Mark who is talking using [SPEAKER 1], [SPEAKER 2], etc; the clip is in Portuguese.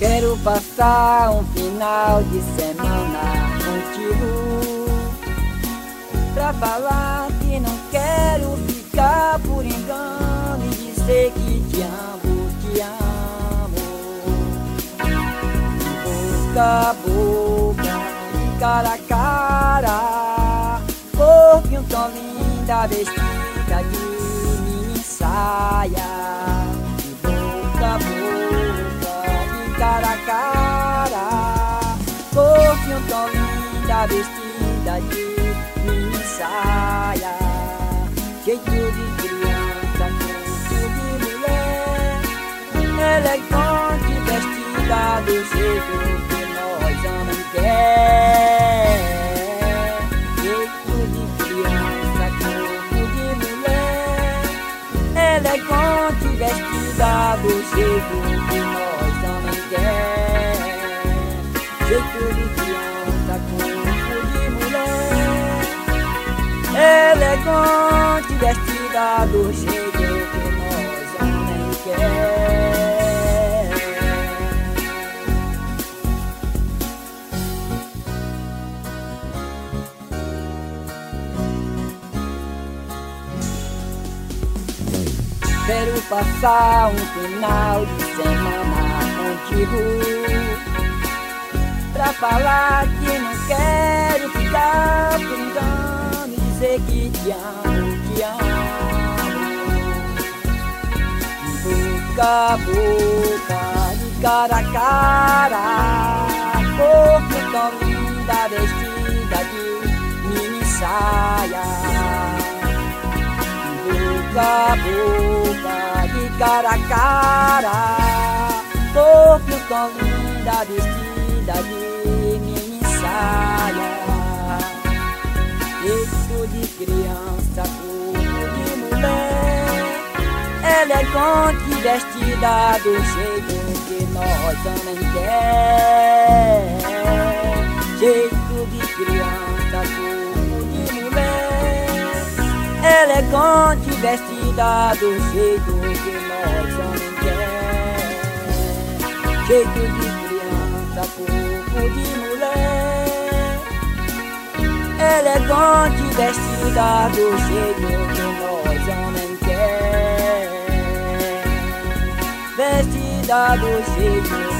[SPEAKER 1] Quero passar um final de semana contigo, pra falar que não quero ficar por engano e dizer que te amo, te amo. Boca a boca, de cara a cara, corpinho tão linda, vestida de mini saia. Boca a boca, cara a cara, corpinho tão linda, vestida de mini saia. Jeito de criança, corpo de mulher, elegante, vestida do jeito que nós homens quer. Jeito de criança, corpo de mulher, elegante, vestida do jeito que nós homens quer. Jeito de criança, corpo de mulher, elegante, vestida do jeito que nós homens quer. Quero passar um final de semana contigo, pra falar que não quero ficar por engano e dizer que te amo, te amo. Boca a boca, de cara a cara, corpo tão linda, vestida de mini saia. Boca a boca, de cara a cara, corpo tão linda, vestida de mini saia. Jeito de criança, corpo de mulher, elegante, vestida do jeito que nós homens quer. Jeito de criança, corpo de mulher, elegante, vestida do jeito que nós homens quer. Jeito de criança, corpo de mulher, elegante, vestida do jeito que nós homens quer. Vestida do jeito